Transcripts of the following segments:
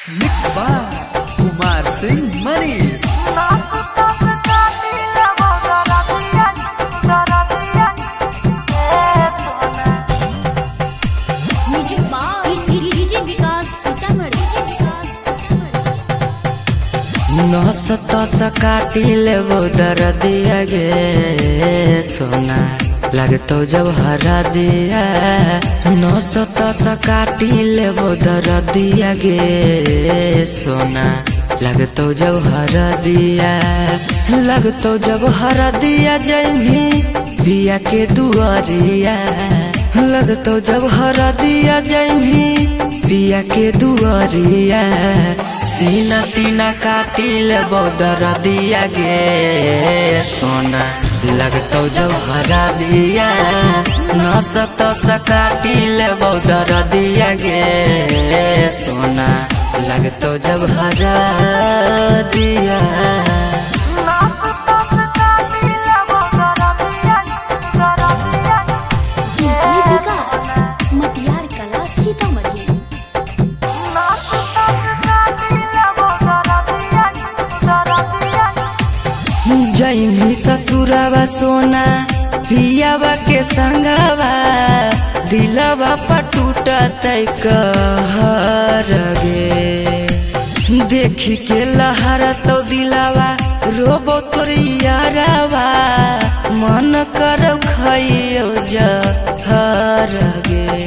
Mixed by Kumar Singh Manish. नस काटी लेबो दर्दिया गे सोना लगतो जब हरा दिया। नस काटी लेबो दर्दिया गे सोना लगतो जब हरा दिया। लगतो जब हरा दिया जैमी बिया के दुआरिया। लगतो जब हरा दिया जैमी बिया के दुआरिया। सीना तीना काटी लेबो दर्दिया गे सोना लगतो जब हरा दिया। नस काटी लेबो दर्दिया गे सोना लगतो जब हरा दिया। जैमी ससुरवा सोना पियावा के संगवा दिलवा पटूटा तय कहर गे। देखी के लहरा तो दिलवा रोबो तोर यारवा मन करो खइयो जहर गे।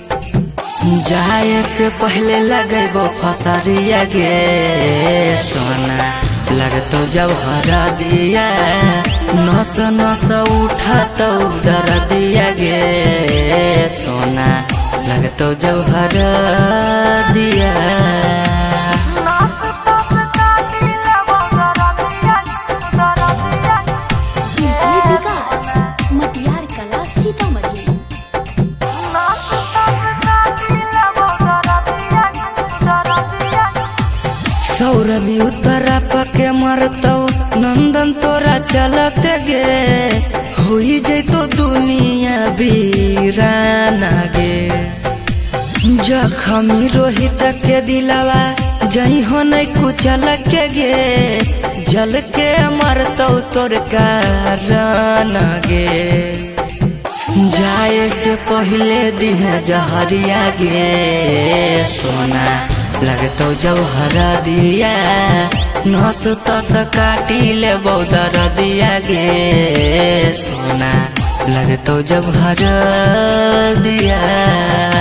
जाए से पहले लगेबो फसरिया गे सोना लगतो जब हरा दिया। नस नस उठा तो दर्दिया गे सोना लगतो जब हरा दिया। सौरभी उतरा पके मरतो नंदन तोरा चलते गे। हुई जैतो दुनिया वीराना गे। जखमी रोहित के दिलवा जही हो नहीं कुचल के गे। जल के मरतो तोर कारण गे। जाए से पहले दिहे जहरिया गे सोना लगतो जब हरा दिया। नस काटी लेबो दर्दिया गे सोना लगतो जब हरा दिया।